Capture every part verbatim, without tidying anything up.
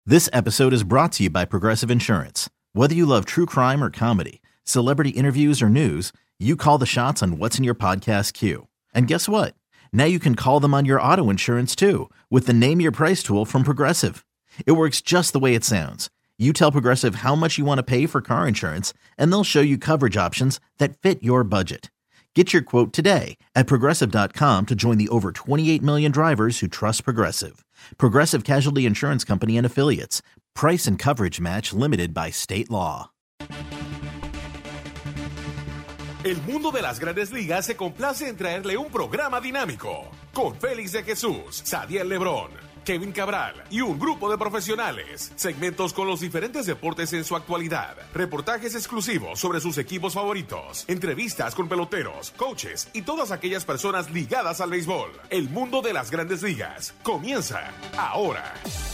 This episode is brought to you by Progressive Insurance. Whether you love true crime or comedy, celebrity interviews or news, you call the shots on what's in your podcast queue. And guess what? Now you can call them on your auto insurance too with the Name Your Price tool from Progressive. It works just the way it sounds. You tell Progressive how much you want to pay for car insurance, and they'll show you coverage options that fit your budget. Get your quote today at Progressive dot com to join the over twenty-eight million drivers who trust Progressive. Progressive Casualty Insurance Company and Affiliates. Price and coverage match limited by state law. El mundo de las grandes ligas se complace en traerle un programa dinámico con Félix de Jesús, Sadiel Lebrón, Kevin Cabral y un grupo de profesionales. Segmentos con los diferentes deportes en su actualidad. Reportajes exclusivos sobre sus equipos favoritos. Entrevistas con peloteros, coaches y todas aquellas personas ligadas al béisbol. El mundo de las grandes ligas comienza ahora.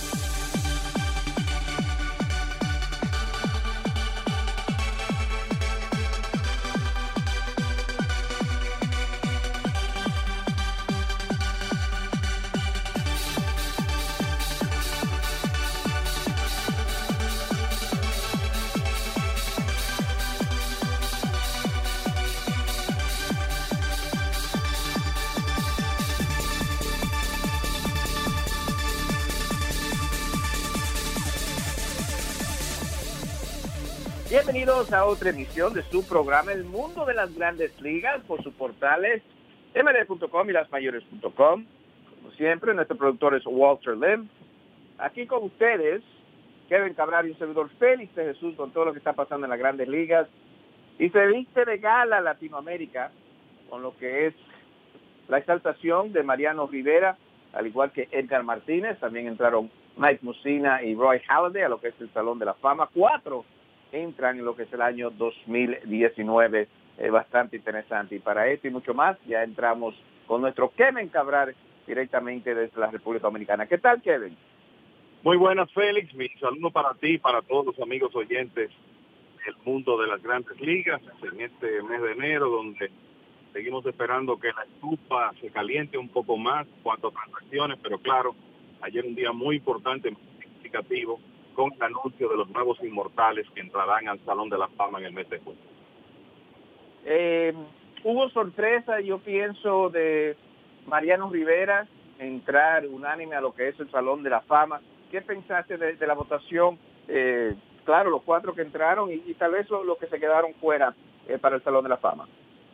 Bienvenidos a otra emisión de su programa El Mundo de las Grandes Ligas por sus portales M L B punto com y las mayores punto com. Como siempre, nuestro productor es Walter Lim. Aquí con ustedes, Kevin Cabral y un servidor Félix de Jesús con todo lo que está pasando en las Grandes Ligas. Y se viste de gala Latinoamérica con lo que es la exaltación de Mariano Rivera, al igual que Edgar Martínez. También entraron Mike Mussina y Roy Halladay a lo que es el Salón de la Fama. Cuatro entran en lo que es el año dos mil diecinueve, eh, bastante interesante. Y para esto y mucho más, ya entramos con nuestro Kevin Cabral directamente desde la República Dominicana. ¿Qué tal, Kevin? Muy buenas, Félix. Mi saludo para ti y para todos los amigos oyentes del mundo de las grandes ligas en este mes de enero, donde seguimos esperando que la estufa se caliente un poco más en cuanto a transacciones, pero claro, ayer un día muy importante, muy significativo, con el anuncio de los nuevos inmortales que entrarán al Salón de la Fama en el mes de junio. Eh, hubo sorpresa, yo pienso, de Mariano Rivera entrar unánime a lo que es el Salón de la Fama. ¿Qué pensaste de, de la votación? Eh, claro, los cuatro que entraron y, y tal vez los lo que se quedaron fuera eh, para el Salón de la Fama.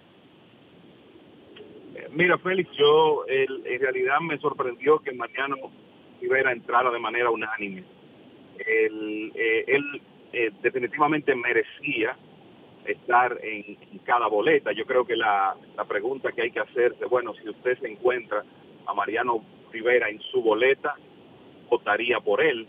Eh, mira, Félix, yo el, en realidad me sorprendió que Mariano Rivera entrara de manera unánime. Él, eh, él eh, definitivamente merecía estar en, en cada boleta. Yo creo que la, la pregunta que hay que hacerse, bueno, si usted se encuentra a Mariano Rivera en su boleta, votaría por él.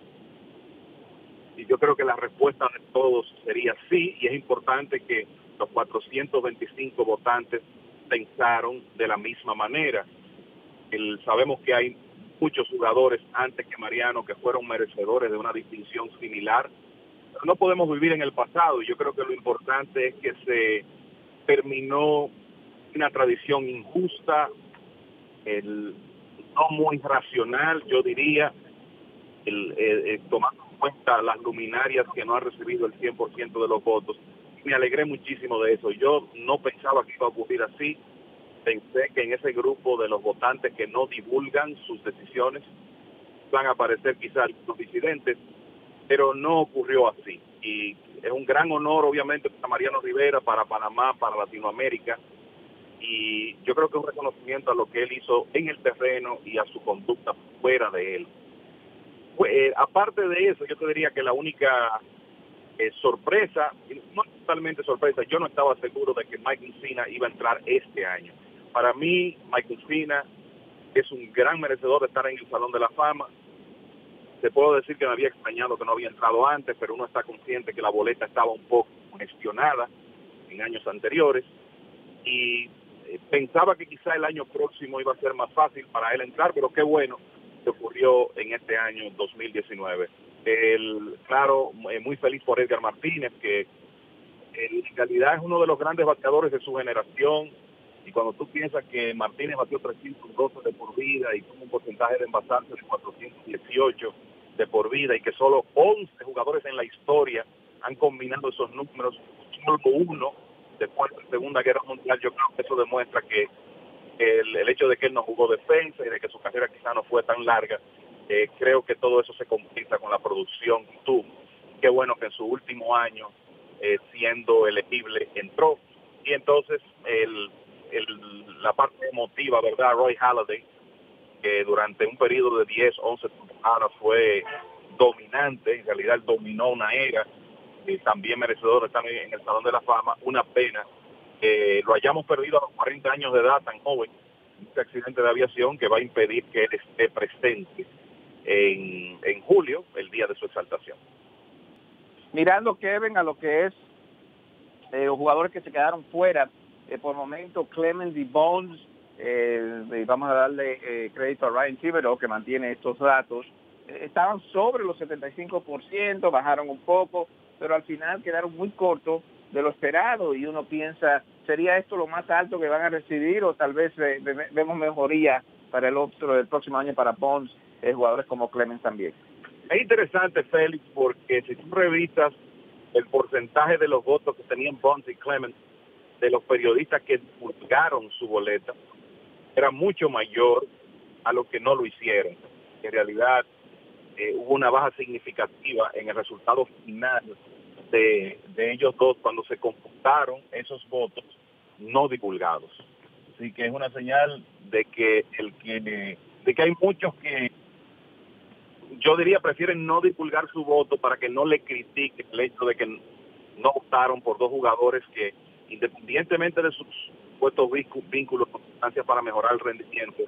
Y yo creo que la respuesta de todos sería sí, y es importante que los cuatrocientos veinticinco votantes pensaron de la misma manera. El, sabemos que hay muchos jugadores antes que Mariano que fueron merecedores de una distinción similar, pero no podemos vivir en el pasado. Yo creo que lo importante es que se terminó una tradición injusta, el, no muy racional, yo diría, el, el, el, tomando en cuenta las luminarias que no han recibido el cien por ciento de los votos. Me alegré muchísimo de eso. Yo no pensaba que iba a ocurrir así. Pensé que en ese grupo de los votantes que no divulgan sus decisiones van a aparecer quizás los disidentes, pero no ocurrió así. Y es un gran honor, obviamente, para Mariano Rivera, para Panamá, para Latinoamérica, y yo creo que es un reconocimiento a lo que él hizo en el terreno y a su conducta fuera de él. Pues, eh, aparte de eso, yo te diría que la única eh, sorpresa, no totalmente sorpresa, yo no estaba seguro de que Mike Mussina iba a entrar este año. Para mí, Mike Mussina es un gran merecedor de estar en el Salón de la Fama. Te puedo decir que me había extrañado que no había entrado antes, pero uno está consciente que la boleta estaba un poco congestionada en años anteriores. Y eh, pensaba que quizá el año próximo iba a ser más fácil para él entrar, pero qué bueno que ocurrió en este año dos mil diecinueve. El, claro, eh, muy feliz por Edgar Martínez, que en realidad es uno de los grandes bateadores de su generación, y cuando tú piensas que Martínez batió trescientos doce de por vida y con un porcentaje de envasarse de cuatrocientos dieciocho, de por vida y que solo once jugadores en la historia han combinado esos números, solo uno después de la Segunda Guerra Mundial. Yo creo que eso demuestra que el, el hecho de que él no jugó defensa y de que su carrera quizá no fue tan larga, eh, creo que todo eso se compensa con la producción que tuvo. Qué bueno que en su último año, eh, siendo elegible, entró. Y entonces el, el, la parte emotiva, ¿verdad? Roy Halladay, que durante un periodo de diez, once temporadas fue dominante, en realidad él dominó una era, y también merecedor de estar en el Salón de la Fama. Una pena que lo hayamos perdido a los cuarenta años de edad, tan joven, este accidente de aviación que va a impedir que él esté presente en, en julio, el día de su exaltación. Mirando, Kevin, a lo que es eh, los jugadores que se quedaron fuera, eh, por momento Clemens y Bonds, eh, y vamos a darle eh, crédito a Ryan Thibodeau, que mantiene estos datos, eh, estaban sobre los setenta y cinco por ciento, bajaron un poco, pero al final quedaron muy cortos de lo esperado, y uno piensa, ¿sería esto lo más alto que van a recibir, o tal vez eh, vemos mejoría para el otro del próximo año para Bonds, eh, jugadores como Clemens también? Es interesante, Félix, porque si tú revisas el porcentaje de los votos que tenían Bonds y Clemens, de los periodistas que divulgaron su boleta, era mucho mayor a los que no lo hicieron. En realidad, eh, hubo una baja significativa en el resultado final de, de ellos dos cuando se computaron esos votos no divulgados. Así que es una señal de que el que de que hay muchos que, yo diría, prefieren no divulgar su voto para que no le critiquen el hecho de que no votaron por dos jugadores que, independientemente de sus supuestos vínculos, circunstancias para mejorar el rendimiento,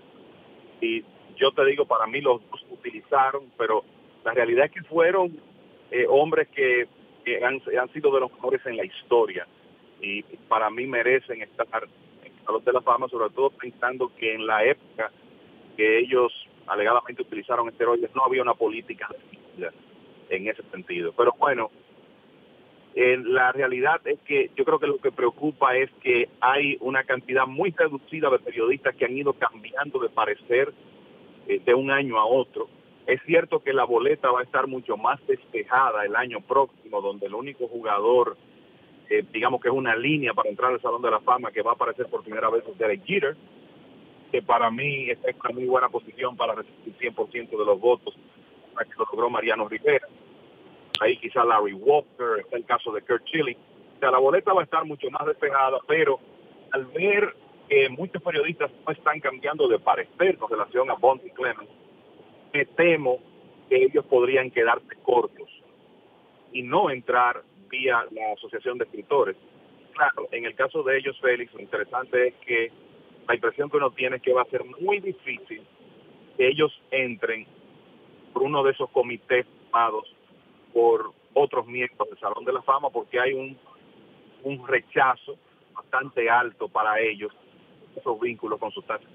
y yo te digo, para mí los dos utilizaron, pero la realidad es que fueron eh, hombres que, que han, han sido de los mejores en la historia, y para mí merecen estar en el Salón de la Fama, sobre todo pensando que en la época que ellos alegadamente utilizaron esteroides no había una política en ese sentido. Pero bueno, eh, la realidad es que yo creo que lo que preocupa es que hay una cantidad muy reducida de periodistas que han ido cambiando de parecer eh, de un año a otro. Es cierto que la boleta va a estar mucho más despejada el año próximo, donde el único jugador, eh, digamos que es una línea para entrar al Salón de la Fama, que va a aparecer por primera vez es Derek Jeter, que para mí es una muy buena posición para recibir cien por ciento de los votos, para que lo logró Mariano Rivera. Ahí quizá Larry Walker, está el caso de Kurt Schilling. O sea, la boleta va a estar mucho más despejada, pero al ver que muchos periodistas no están cambiando de parecer con relación a Bonds y Clemens, me temo que ellos podrían quedarse cortos y no entrar vía la Asociación de Escritores. Claro, en el caso de ellos, Félix, lo interesante es que la impresión que uno tiene es que va a ser muy difícil que ellos entren por uno de esos comités formados por otros miembros del Salón de la Fama, porque hay un, un rechazo bastante alto para ellos, esos vínculos con sustancias.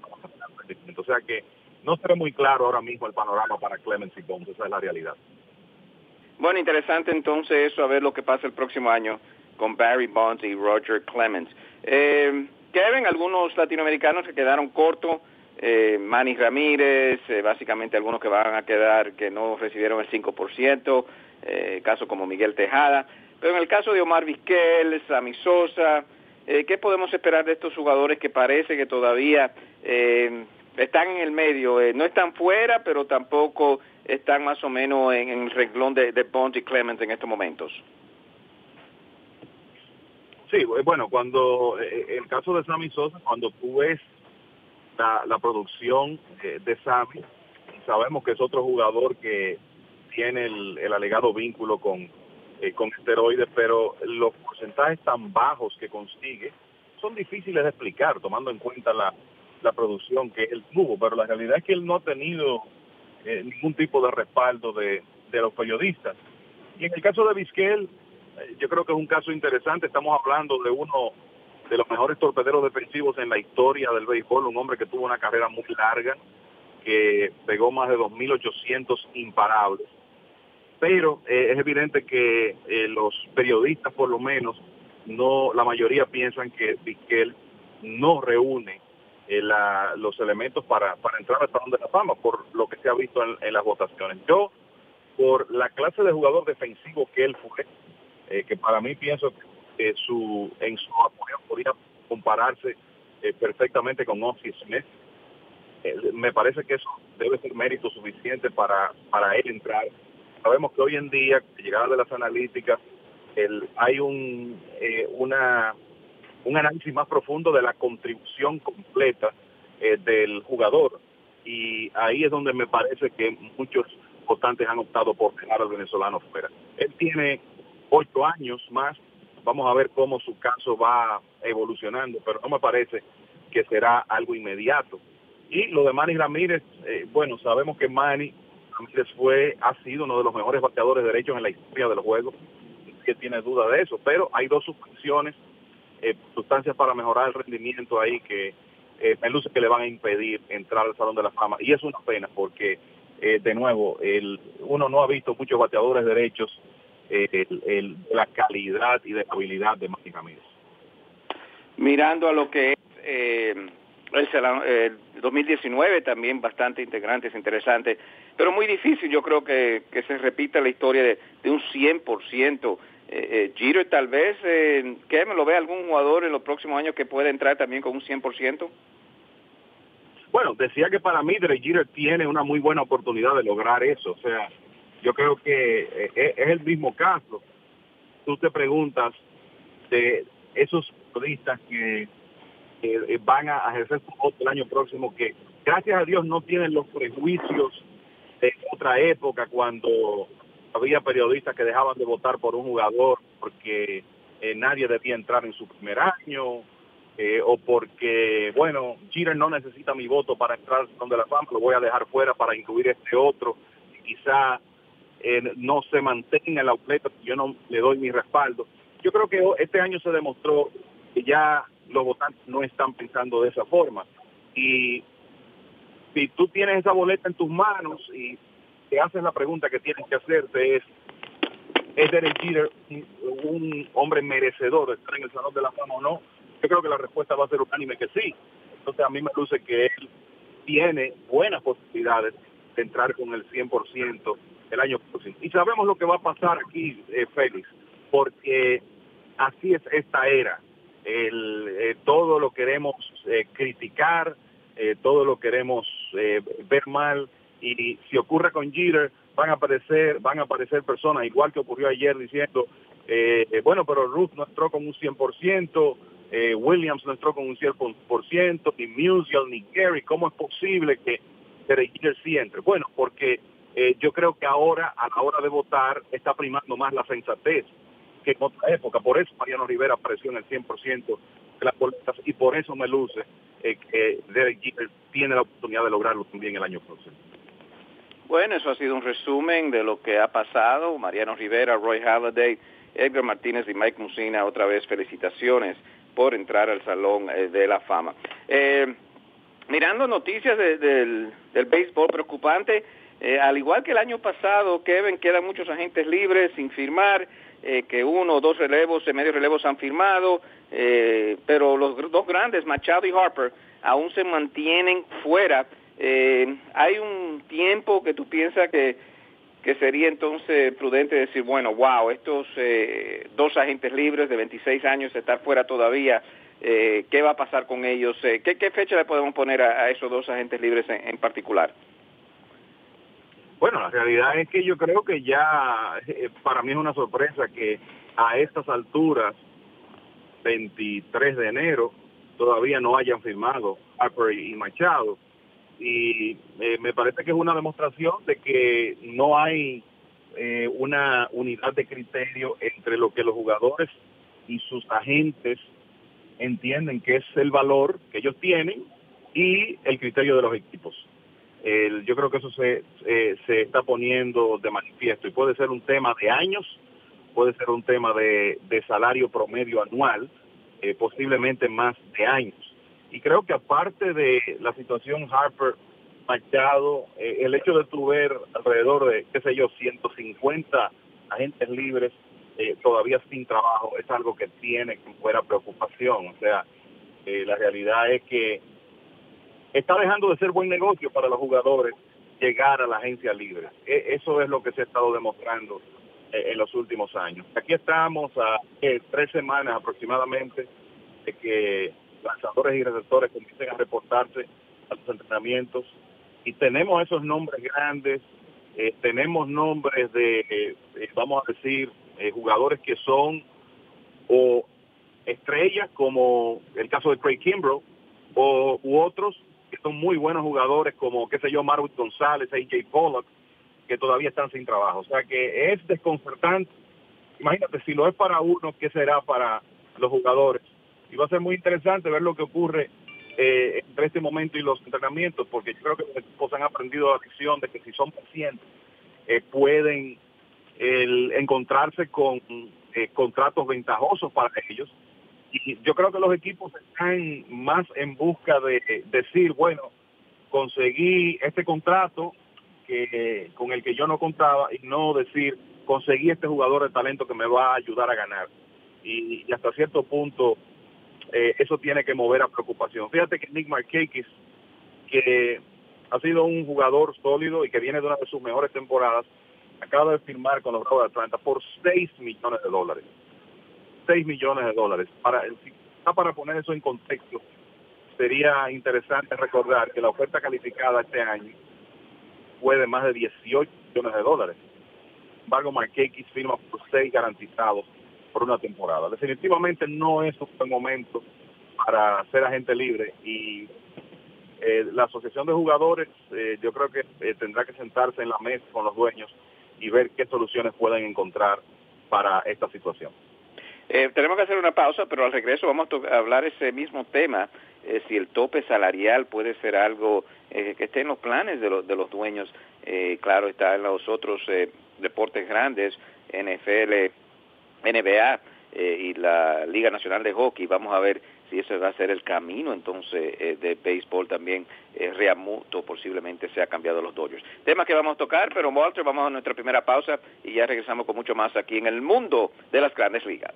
O sea que no será muy claro ahora mismo el panorama para Clemens y Bonds, esa es la realidad. Bueno, interesante entonces eso, a ver lo que pasa el próximo año con Barry Bonds y Roger Clemens. Eh, Kevin, algunos latinoamericanos que quedaron cortos, eh, Manny Ramírez, eh, básicamente algunos que van a quedar que no recibieron el cinco por ciento, eh, casos como Miguel Tejada, pero en el caso de Omar Vizquel, Sammy Sosa, eh, ¿qué podemos esperar de estos jugadores que parece que todavía eh, están en el medio? Eh, no están fuera, pero tampoco están más o menos en, en el renglón de, de Bonds y Clemens en estos momentos. Sí, bueno, cuando eh, el caso de Sammy Sosa, cuando tú ves la, la producción eh, de Sammy, sabemos que es otro jugador que tiene el, el alegado vínculo con, eh, con esteroides, pero los porcentajes tan bajos que consigue son difíciles de explicar, tomando en cuenta la, la producción que él tuvo, pero la realidad es que él no ha tenido eh, ningún tipo de respaldo de, de los periodistas. Y en el caso de Vizquel, yo creo que es un caso interesante. Estamos hablando de uno de los mejores torpederos defensivos en la historia del béisbol, un hombre que tuvo una carrera muy larga, que pegó más de dos mil ochocientos imparables. Pero eh, es evidente que eh, los periodistas, por lo menos, no, la mayoría piensan que Vizquel no reúne eh, la, los elementos para, para entrar al Salón de la Fama, por lo que se ha visto en, en las votaciones. Yo por la clase de jugador defensivo que él fue, eh, que para mí pienso que eh, su, en su apoyo podría compararse eh, perfectamente con Ozzie Smith. Eh, me parece que eso debe ser mérito suficiente para, para él entrar. Sabemos que hoy en día, llegada de las analíticas, el, hay un, eh, una, un análisis más profundo de la contribución completa eh, del jugador. Y ahí es donde me parece que muchos votantes han optado por dejar al venezolano fuera. Él tiene ocho años más, vamos a ver cómo su caso va evolucionando, pero no me parece que será algo inmediato. Y lo de Manny Ramírez, eh, bueno, sabemos que Manny Ramírez fue, ha sido uno de los mejores bateadores derechos en la historia del juego, que tiene duda de eso, pero hay dos suspensiones, eh, sustancias para mejorar el rendimiento ahí que eh, me luce que le van a impedir entrar al Salón de la Fama, y es una pena porque, eh, de nuevo, el, uno no ha visto muchos bateadores derechos eh, el, el, la calidad y de la habilidad de Manny Ramírez. Mirando a lo que es eh, el, salón, el dos mil diecinueve, también bastante integrantes, interesantes, pero muy difícil yo creo que, que se repita la historia de, de un cien por ciento. Eh, eh, Jeter tal vez, eh, ¿qué me lo ve algún jugador en los próximos años que pueda entrar también con un cien por ciento? Bueno, decía que para mí Derek Jeter tiene una muy buena oportunidad de lograr eso. O sea, yo creo que eh, es el mismo caso. Tú te preguntas de esos periodistas que eh, van a ejercer su voto el año próximo, que gracias a Dios no tienen los prejuicios de otra época cuando había periodistas que dejaban de votar por un jugador porque eh, nadie debía entrar en su primer año, eh, o porque, bueno, Jeter no necesita mi voto para entrar al Salón de la Fama, lo voy a dejar fuera para incluir este otro, y quizá eh, no se mantenga en la boleta, yo no le doy mi respaldo. Yo creo que este año se demostró que ya los votantes no están pensando de esa forma, y si tú tienes esa boleta en tus manos y te haces la pregunta que tienes que hacerte es, ¿es Derek Jeter un hombre merecedor de estar en el Salón de la Fama o no? Yo creo que la respuesta va a ser unánime que sí. Entonces a mí me luce que él tiene buenas posibilidades de entrar con el cien por ciento el año próximo. Y sabemos lo que va a pasar aquí, eh, Félix, porque así es esta era. El, eh, todo lo queremos eh, criticar, eh, todo lo queremos eh, ver mal, y si ocurre con Jeter van a aparecer van a aparecer personas, igual que ocurrió ayer, diciendo eh, eh, bueno, pero Ruth no entró con un cien por ciento, eh, Williams no entró con un cien por ciento, ni Musial, ni Gary, ¿cómo es posible que Jeter sí entre? Bueno, porque eh, yo creo que ahora, a la hora de votar, está primando más la sensatez que en otra época. Por eso Mariano Rivera apareció en el cien por ciento de las boletas, y por eso me luce eh, que Derek Jeter tiene la oportunidad de lograrlo también el año próximo. Bueno, eso ha sido un resumen de lo que ha pasado. Mariano Rivera, Roy Halladay, Edgar Martínez y Mike Mussina, otra vez felicitaciones por entrar al Salón eh, de la Fama. Eh, mirando noticias de, del, del béisbol preocupante, eh, al igual que el año pasado, Kevin, quedan muchos agentes libres sin firmar, eh, que uno o dos relevos, eh, medio relevos han firmado, eh, pero los dos grandes, Machado y Harper, aún se mantienen fuera. Eh, hay un tiempo que tú piensas que, que sería entonces prudente decir, bueno, wow, estos eh, dos agentes libres de veintiséis años estar fuera todavía, eh, ¿qué va a pasar con ellos? Eh, ¿qué, ¿Qué fecha le podemos poner a, a esos dos agentes libres en, en particular? Bueno, la realidad es que yo creo que ya, eh, para mí es una sorpresa que a estas alturas, veintitrés de enero, todavía no hayan firmado Harper y Machado. Y eh, me parece que es una demostración de que no hay eh, una unidad de criterio entre lo que los jugadores y sus agentes entienden que es el valor que ellos tienen y el criterio de los equipos. El, yo creo que eso se, eh, se está poniendo de manifiesto, y puede ser un tema de años, puede ser un tema de, de salario promedio anual, eh, posiblemente más de años. Y creo que aparte de la situación Harper Machado, eh, el hecho de tu ver alrededor de, qué sé yo, ciento cincuenta agentes libres eh, todavía sin trabajo, es algo que tiene que fuera preocupación. O sea, eh, la realidad es que está dejando de ser buen negocio para los jugadores llegar a la agencia libre. E- eso es lo que se ha estado demostrando eh, en los últimos años. Aquí estamos a eh, tres semanas aproximadamente de que lanzadores y receptores comiencen a reportarse a los entrenamientos y tenemos esos nombres grandes, eh, tenemos nombres de, eh, eh, vamos a decir, eh, jugadores que son o estrellas como el caso de Craig Kimbrell o u otros que son muy buenos jugadores como, qué sé yo, Marwin González, A J Pollock, que todavía están sin trabajo. O sea que es desconcertante. Imagínate, si lo es para uno, ¿qué será para los jugadores? Y va a ser muy interesante ver lo que ocurre eh, entre este momento y los entrenamientos, porque yo creo que los equipos han aprendido la lección de que si son pacientes, eh, pueden el, encontrarse con eh, contratos ventajosos para ellos. Y yo creo que los equipos están más en busca de decir, bueno, conseguí este contrato que con el que yo no contaba, y no decir, conseguí este jugador de talento que me va a ayudar a ganar. Y, y hasta cierto punto eh, eso tiene que mover a preocupación. Fíjate que Nick Markakis, que ha sido un jugador sólido y que viene de una de sus mejores temporadas, acaba de firmar con los Bravos de Atlanta por seis millones de dólares. seis millones de dólares. Para, para poner eso en contexto, sería interesante recordar que la oferta calificada este año fue de más de dieciocho millones de dólares. Sin embargo, Markakis firma por seis garantizados por una temporada. Definitivamente no es un buen momento para ser agente libre, y eh, la asociación de jugadores eh, yo creo que eh, tendrá que sentarse en la mesa con los dueños y ver qué soluciones pueden encontrar para esta situación. Eh, tenemos que hacer una pausa, pero al regreso vamos a hablar ese mismo tema, eh, si el tope salarial puede ser algo eh, que esté en los planes de, lo, de los dueños. Eh, claro, está en los otros eh, deportes grandes, N F L, N B A eh, y la Liga Nacional de Hockey. Vamos a ver si ese va a ser el camino entonces eh, de béisbol también. Eh, Realmuto posiblemente sea cambiado a los Dodgers. Temas que vamos a tocar, pero Walter, vamos a nuestra primera pausa y ya regresamos con mucho más aquí en el mundo de las grandes ligas.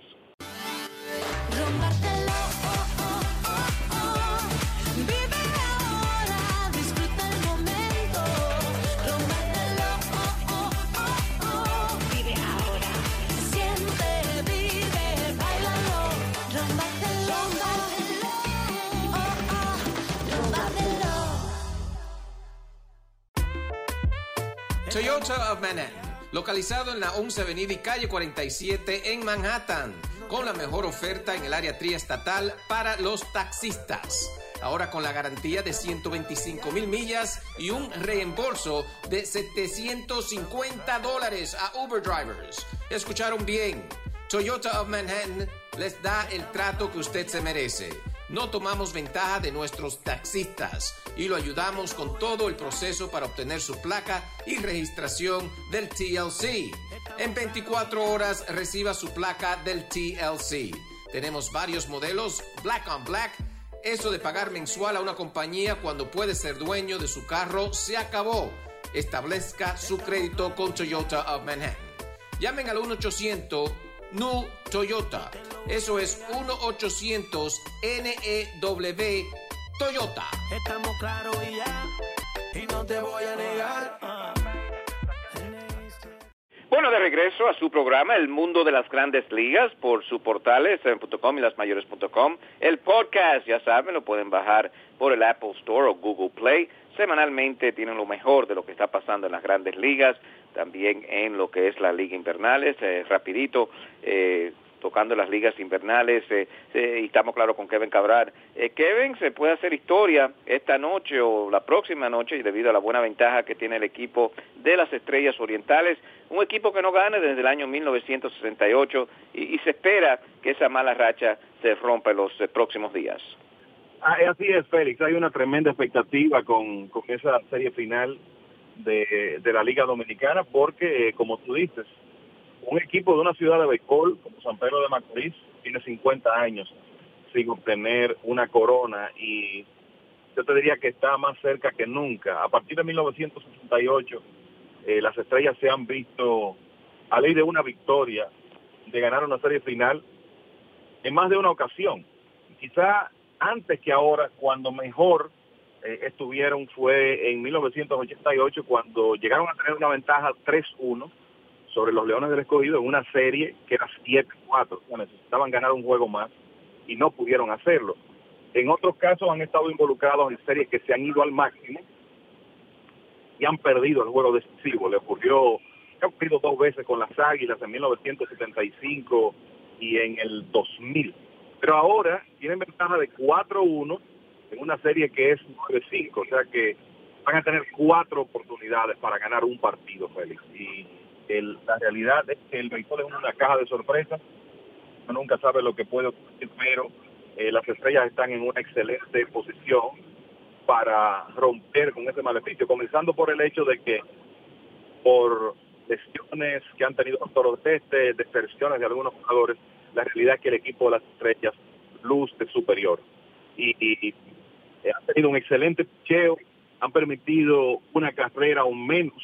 Toyota of Manhattan, localizado en la once Avenida y calle cuarenta y siete en Manhattan, con la mejor oferta en el área triestatal para los taxistas. Ahora con la garantía de ciento veinticinco mil millas y un reembolso de setecientos cincuenta dólares a Uber drivers. ¿Escucharon bien? Toyota of Manhattan les da el trato que usted se merece. No tomamos ventaja de nuestros taxistas y lo ayudamos con todo el proceso para obtener su placa y registración del T L C. En veinticuatro horas reciba su placa del T L C. Tenemos varios modelos, Black on Black. Eso de pagar mensual a una compañía cuando puede ser dueño de su carro se acabó. Establezca su crédito con Toyota of Manhattan. Llamen al uno ochocientos N U Toyota. Eso es uno ochocientos N E W Toyota. Estamos claros y ya, y no te voy a negar. Bueno, de regreso a su programa El Mundo de las Grandes Ligas por su portal seven punto com y las mayores punto com. El podcast, ya saben, lo pueden bajar por el Apple Store o Google Play. Semanalmente tienen lo mejor de lo que está pasando en las Grandes Ligas, también en lo que es la Liga Invernales. Eh, rapidito, eh, tocando las ligas invernales, eh, eh, y estamos claro con Kevin Cabral. Eh, Kevin, se puede hacer historia esta noche o la próxima noche, y debido a la buena ventaja que tiene el equipo de las Estrellas Orientales, un equipo que no gana desde el año mil novecientos sesenta y ocho, y, y se espera que esa mala racha se rompa en los eh, próximos días. Ah, así es, Félix, hay una tremenda expectativa con, con esa serie final de, de la Liga Dominicana, porque, eh, como tú dices, un equipo de una ciudad de béisbol como San Pedro de Macorís tiene cincuenta años sin obtener una corona, y yo te diría que está más cerca que nunca. A partir de mil novecientos sesenta y ocho, eh, las Estrellas se han visto a ley de una victoria de ganar una serie final en más de una ocasión. Quizá antes que ahora, cuando mejor eh, estuvieron fue en mil novecientos ochenta y ocho, cuando llegaron a tener una ventaja tres uno sobre los Leones del Escogido en una serie que era siete cuatro. O sea, necesitaban ganar un juego más y no pudieron hacerlo. En otros casos han estado involucrados en series que se han ido al máximo y han perdido el juego decisivo. Le ocurrió, ha ocurrido dos veces con las Águilas en mil novecientos setenta y cinco y en el dos mil. Pero ahora tienen ventaja de cuatro uno en una serie que es nueve cinco, o sea que van a tener cuatro oportunidades para ganar un partido, Félix. Y el, la realidad es que el béisbol es una caja de sorpresas. Uno nunca sabe lo que puede ocurrir, pero eh, las Estrellas están en una excelente posición para romper con ese maleficio, comenzando por el hecho de que por lesiones que han tenido los Toros de Este, deserciones de algunos jugadores, la realidad es que el equipo de las Estrellas luce superior. Y, y, y han tenido un excelente picheo, han permitido una carrera o menos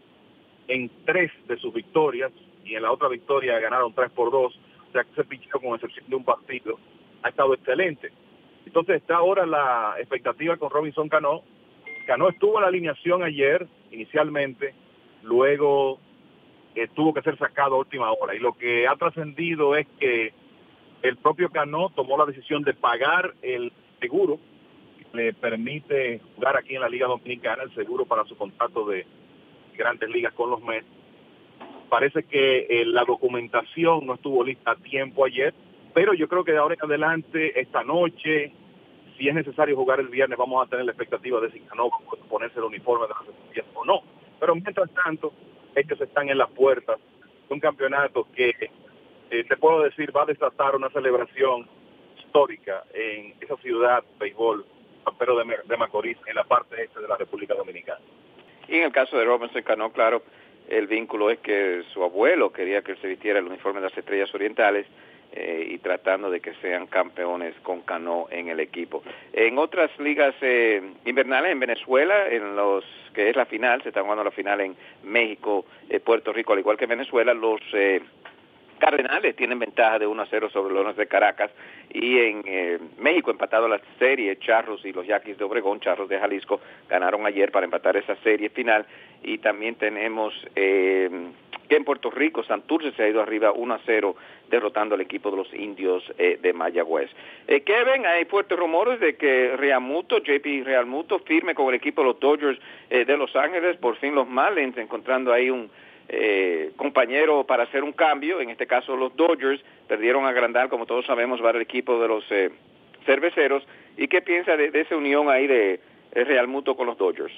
en tres de sus victorias, y en la otra victoria ganaron tres por dos, o sea que ese picheo, con excepción de un partido, ha estado excelente. Entonces está ahora la expectativa con Robinson Cano. Cano estuvo en la alineación ayer, inicialmente, luego eh, tuvo que ser sacado a última hora, y lo que ha trascendido es que el propio Cano tomó la decisión de pagar el seguro que le permite jugar aquí en la Liga Dominicana, el seguro para su contrato de Grandes Ligas con los Mets. Parece que eh, la documentación no estuvo lista a tiempo ayer, pero yo creo que de ahora en adelante, esta noche, si es necesario jugar el viernes, vamos a tener la expectativa de si Cano puede ponerse el uniforme de las Estrellas o no. Pero mientras tanto, ellos están en las puertas de un campeonato que, eh, te puedo decir, va a desatar una celebración histórica en esa ciudad de béisbol, Pampero de, de Macorís, en la parte este de la República Dominicana. Y en el caso de Robinson Cano, claro, el vínculo es que su abuelo quería que él se vistiera el uniforme de las Estrellas Orientales, eh, y tratando de que sean campeones con Cano en el equipo. En otras ligas eh, invernales, en Venezuela, en los que es la final, se está jugando la final en México, eh, Puerto Rico, al igual que Venezuela, los eh, Cardenales tienen ventaja de uno a cero sobre los Leones de Caracas, y en eh, México empatado la serie, Charros y los Yaquis de Obregón, Charros de Jalisco ganaron ayer para empatar esa serie final. Y también tenemos eh, que en Puerto Rico Santurce se ha ido arriba uno a cero derrotando al equipo de los Indios eh, de Mayagüez. Eh, Kevin, hay fuertes rumores de que Realmuto, J P Realmuto, firme con el equipo de los Dodgers eh, de Los Ángeles, por fin los Marlins encontrando ahí un Eh, compañero para hacer un cambio. En este caso los Dodgers perdieron a Grandal, como todos sabemos, va el equipo de los eh, cerveceros. ¿Y qué piensa de, de esa unión ahí de, de Realmuto con los Dodgers?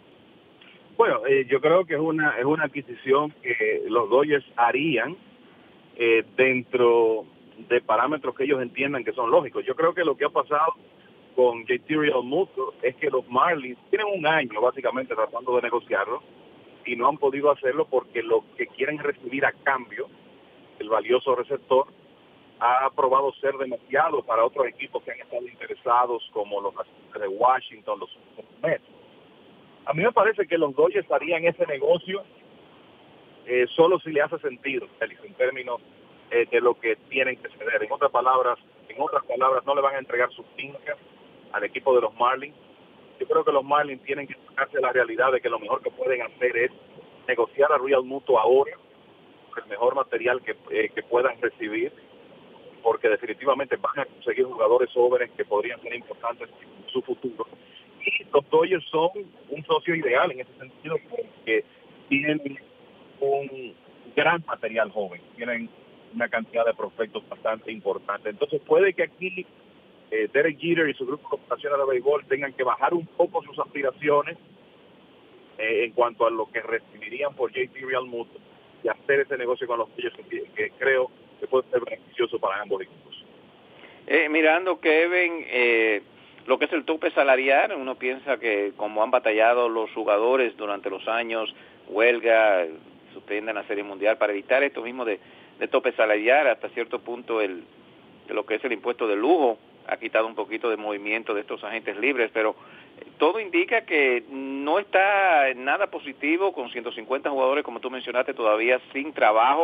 Bueno, eh, yo creo que es una es una adquisición que los Dodgers harían eh, dentro de parámetros que ellos entiendan que son lógicos. Yo creo que lo que ha pasado con J T Realmuto es que los Marlins tienen un año básicamente tratando de negociarlo y no han podido hacerlo porque lo que quieren recibir a cambio, el valioso receptor, ha probado ser demasiado para otros equipos que han estado interesados, como los de Washington, los Mets. A mí me parece que los Dodgers harían ese negocio eh, solo si le hace sentido, Félix, en términos eh, de lo que tienen que ceder. En otras palabras, en otras palabras, no le van a entregar sus fincas al equipo de los Marlins. Yo creo que los Marlins tienen que sacarse la realidad de que lo mejor que pueden hacer es negociar a Realmuto ahora, el mejor material que, eh, que puedan recibir, porque definitivamente van a conseguir jugadores jóvenes que podrían ser importantes en su futuro. Y los Dodgers son un socio ideal en ese sentido, porque tienen un gran material joven, tienen una cantidad de prospectos bastante importante. Entonces puede que aquí Eh, Derek Jeter y su grupo de operaciones de béisbol tengan que bajar un poco sus aspiraciones eh, en cuanto a lo que recibirían por J T Realmuto y hacer ese negocio con los Dodgers, que, que creo que puede ser beneficioso para ambos equipos. Eh, mirando, Kevin, eh, lo que es el tope salarial, uno piensa que como han batallado los jugadores durante los años, huelga, suspenden la Serie Mundial para evitar esto mismo de, de tope salarial, hasta cierto punto el de lo que es el impuesto de lujo ha quitado un poquito de movimiento de estos agentes libres, pero todo indica que no está nada positivo con ciento cincuenta jugadores, como tú mencionaste, todavía sin trabajo.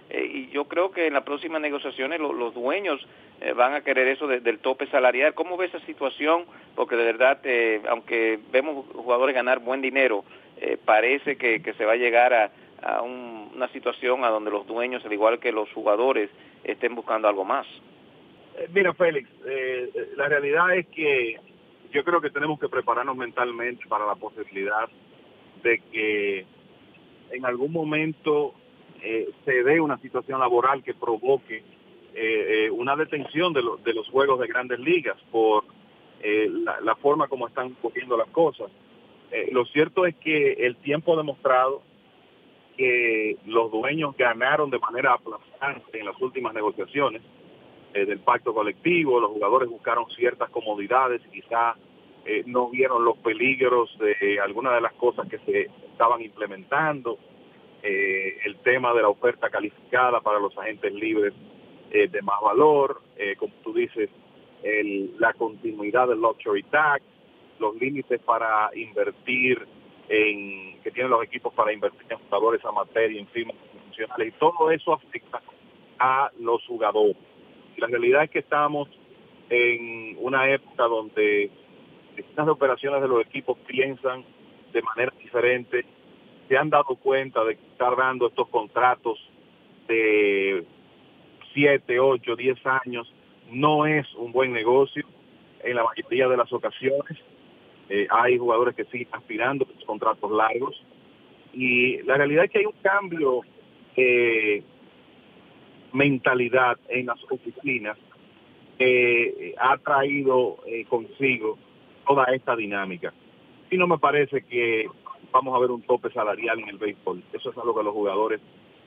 Eh, y yo creo que en las próximas negociaciones lo, los dueños eh, van a querer eso de, del tope salarial. ¿Cómo ve esa situación? Porque de verdad, eh, aunque vemos jugadores ganar buen dinero, eh, parece que, que se va a llegar a, a un, una situación a donde los dueños, al igual que los jugadores, estén buscando algo más. Eh, mira, Félix, eh, la realidad es que yo creo que tenemos que prepararnos mentalmente para la posibilidad de que en algún momento eh, se dé una situación laboral que provoque eh, eh, una detención de, lo, de los juegos de grandes ligas por eh, la, la forma como están cogiendo las cosas. Eh, lo cierto es que el tiempo ha demostrado que los dueños ganaron de manera aplastante en las últimas negociaciones eh, del pacto colectivo. Los jugadores buscaron ciertas comodidades, quizá eh, no vieron los peligros de eh, algunas de las cosas que se estaban implementando. Eh, el tema de la oferta calificada para los agentes libres eh, de más valor, eh, como tú dices, el, la continuidad del luxury tax, los límites para invertir en que tienen los equipos para invertir en jugadores amateur y en firmas profesionales, y todo eso afecta a los jugadores. La realidad es que estamos en una época donde estas operaciones de los equipos piensan de manera diferente, se han dado cuenta de que estar dando estos contratos de siete, ocho, diez años no es un buen negocio en la mayoría de las ocasiones. Eh, hay jugadores que siguen aspirando a estos contratos largos y la realidad es que hay un cambio de mentalidad en las oficinas que eh, ha traído eh, consigo toda esta dinámica. Y no me parece que vamos a ver un tope salarial en el béisbol. Eso es algo que los jugadores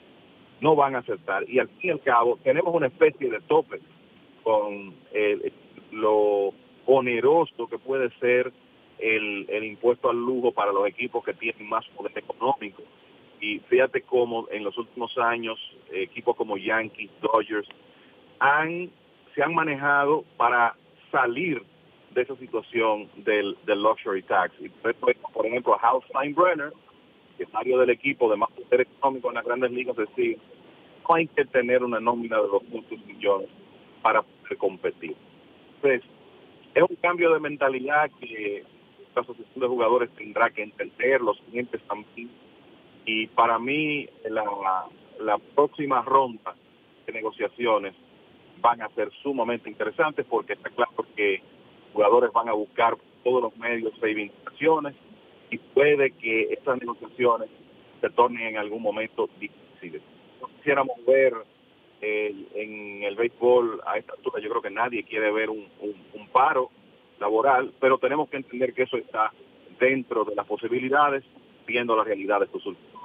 no van a aceptar. Y al fin y al cabo, tenemos una especie de tope con eh, lo oneroso que puede ser el, el impuesto al lujo para los equipos que tienen más poder económico. Y fíjate cómo en los últimos años eh, equipos como Yankees, Dodgers, han, se han manejado para salir de esa situación del, del luxury tax. Y por ejemplo, Hal Steinbrenner, que es secretario del equipo de más poder económico en las grandes ligas, decir, no hay que tener una nómina de doscientos millones para poder competir. Entonces, es un cambio de mentalidad que la asociación de jugadores tendrá que entender, los clientes también. Y para mí, la, la próxima ronda de negociaciones van a ser sumamente interesantes porque está claro que jugadores van a buscar todos los medios reivindicaciones y puede que estas negociaciones se tornen en algún momento difíciles. No quisiéramos ver eh, en el béisbol a esta altura, yo creo que nadie quiere ver un, un, un paro laboral, pero tenemos que entender que eso está dentro de las posibilidades, viendo la realidad de estos últimos.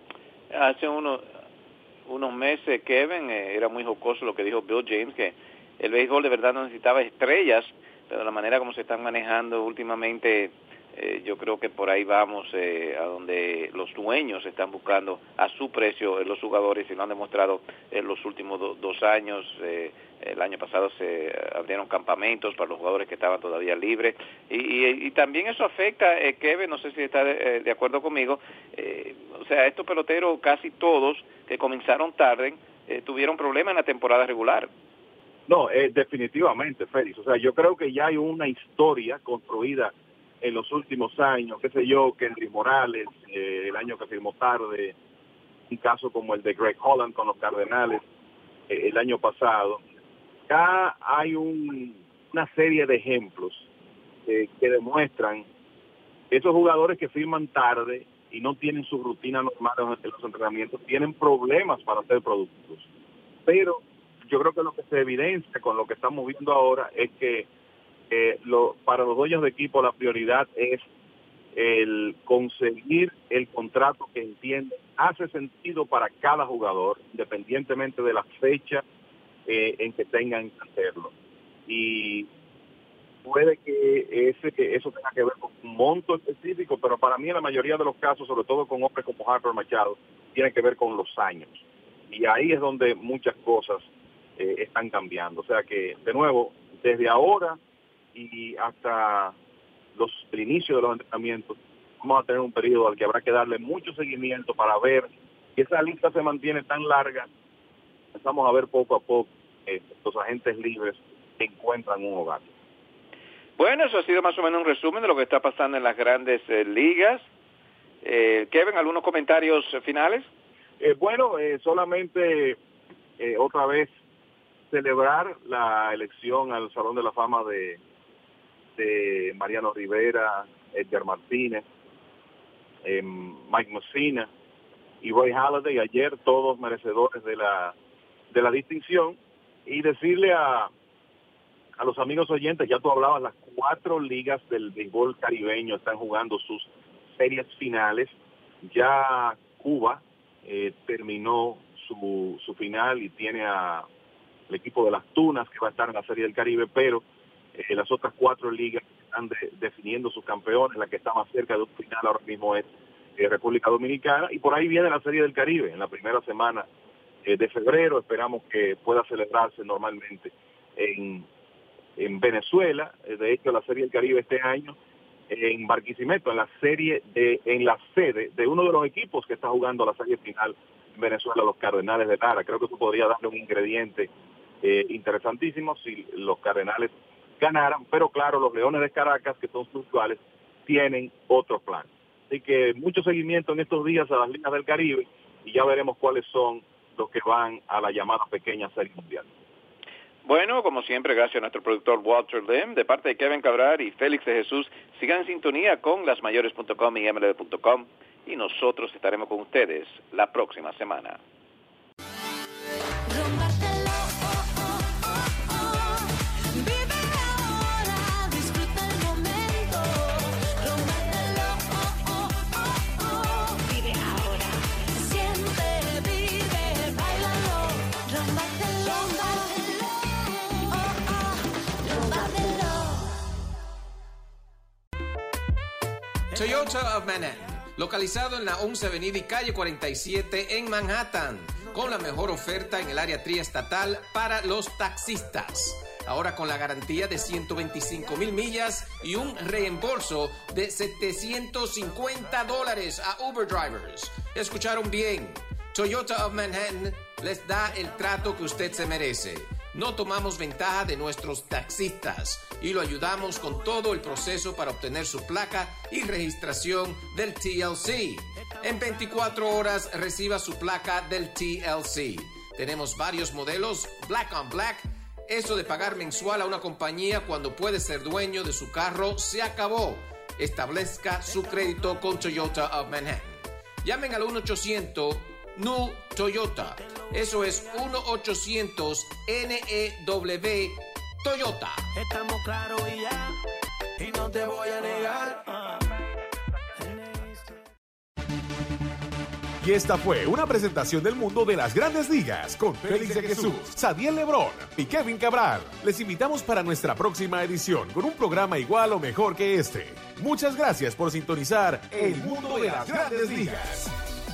Hace unos, unos meses, Kevin, eh, era muy jocoso lo que dijo Bill James, que el béisbol de verdad no necesitaba estrellas, pero la manera como se están manejando últimamente, eh, yo creo que por ahí vamos eh, a donde los dueños están buscando a su precio eh, los jugadores y lo han demostrado en los últimos do, dos años. Eh, el año pasado se abrieron campamentos para los jugadores que estaban todavía libres y, y, y también eso afecta, eh, Kevin, no sé si está de, de acuerdo conmigo, eh, o sea, estos peloteros casi todos que comenzaron tarde eh, tuvieron problemas en la temporada regular. No, eh, definitivamente, Félix. O sea, yo creo que ya hay una historia construida en los últimos años, qué sé yo, Kendrick Morales, eh, el año que firmó tarde, un caso como el de Greg Holland con los Cardenales eh, el año pasado. Ya hay un, una serie de ejemplos eh, que demuestran que esos jugadores que firman tarde y no tienen su rutina normal en los entrenamientos tienen problemas para ser productivos. Pero yo creo que lo que se evidencia con lo que estamos viendo ahora es que eh, lo, para los dueños de equipo la prioridad es el conseguir el contrato que entienden hace sentido para cada jugador, independientemente de la fecha eh, en que tengan que hacerlo. Y puede que ese que eso tenga que ver con un monto específico, pero para mí en la mayoría de los casos, sobre todo con hombres como Harper Machado, tiene que ver con los años. Y ahí es donde muchas cosas eh, están cambiando. O sea que, de nuevo, desde ahora y hasta los, el inicio de los entrenamientos, vamos a tener un periodo al que habrá que darle mucho seguimiento para ver si esa lista se mantiene tan larga empezamos a ver poco a poco que los agentes libres encuentran un hogar. Bueno, eso ha sido más o menos un resumen de lo que está pasando en las grandes eh, ligas. Eh, Kevin, ¿algunos comentarios finales? Eh, bueno, eh, solamente eh, otra vez celebrar la elección al Salón de la Fama de, de Mariano Rivera, Edgar Martínez, eh, Mike Mussina y Roy Halladay, ayer todos merecedores de la de la distinción, y decirle a a los amigos oyentes, ya tú hablabas, las cuatro ligas del béisbol caribeño están jugando sus series finales. Ya Cuba eh, terminó su, su final y tiene a el equipo de las Tunas que va a estar en la Serie del Caribe, pero eh, las otras cuatro ligas están de, definiendo sus campeones. La que está más cerca de un final ahora mismo es eh, República Dominicana, y por ahí viene la Serie del Caribe en la primera semana eh, de febrero. Esperamos que pueda celebrarse normalmente en en Venezuela. De hecho, la Serie del Caribe este año en Barquisimeto, en la serie de, en la sede de uno de los equipos que está jugando la serie final en Venezuela, los Cardenales de Lara. Creo que eso podría darle un ingrediente eh, interesantísimo si los Cardenales ganaran, pero claro, los Leones de Caracas, que son sus rivales, tienen otro plan. Así que mucho seguimiento en estos días a las ligas del Caribe, y ya veremos cuáles son los que van a la llamada pequeña Serie Mundial. Bueno, como siempre, gracias a nuestro productor Walter Lim, de parte de Kevin Cabral y Félix de Jesús. Sigan en sintonía con las mayores punto com y M L B punto com, y nosotros estaremos con ustedes la próxima semana. Toyota of Manhattan, localizado en la once Avenida y calle cuarenta y siete en Manhattan, con la mejor oferta en el área triestatal para los taxistas. Ahora con la garantía de ciento veinticinco mil millas y un reembolso de setecientos cincuenta dólares a Uber drivers. ¿Escucharon bien? Toyota of Manhattan les da el trato que usted se merece. No tomamos ventaja de nuestros taxistas y lo ayudamos con todo el proceso para obtener su placa y registración del T L C. En veinticuatro horas reciba su placa del T L C. Tenemos varios modelos, Black on Black. Eso de pagar mensual a una compañía cuando puede ser dueño de su carro se acabó. Establezca su crédito con Toyota of Manhattan. Llamen al uno ochocientos N U Toyota. Eso es uno ochocientos N E W Toyota. Estamos claros y ya, y no te voy a negar. Y esta fue una presentación del mundo de las grandes ligas con Félix de Jesús, Sadiel Lebrón y Kevin Cabral. Les invitamos para nuestra próxima edición con un programa igual o mejor que este. Muchas gracias por sintonizar El Mundo de las Grandes Ligas.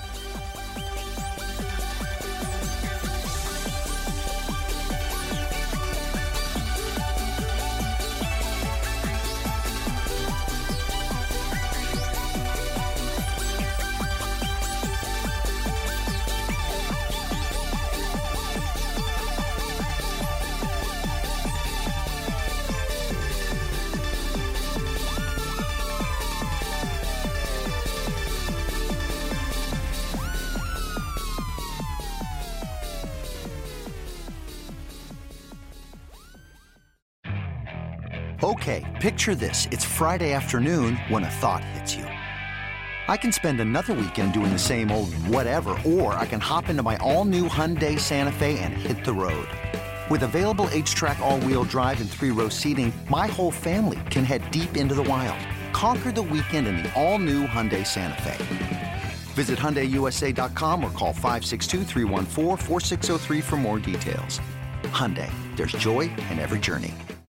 Okay, picture this. It's Friday afternoon when a thought hits you. I can spend another weekend doing the same old whatever, or I can hop into my all-new Hyundai Santa Fe and hit the road. With available H-Track all-wheel drive and three-row seating, my whole family can head deep into the wild. Conquer the weekend in the all-new Hyundai Santa Fe. Visit Hyundai U S A dot com or call five six two, three one four, four six zero three for more details. Hyundai, there's joy in every journey.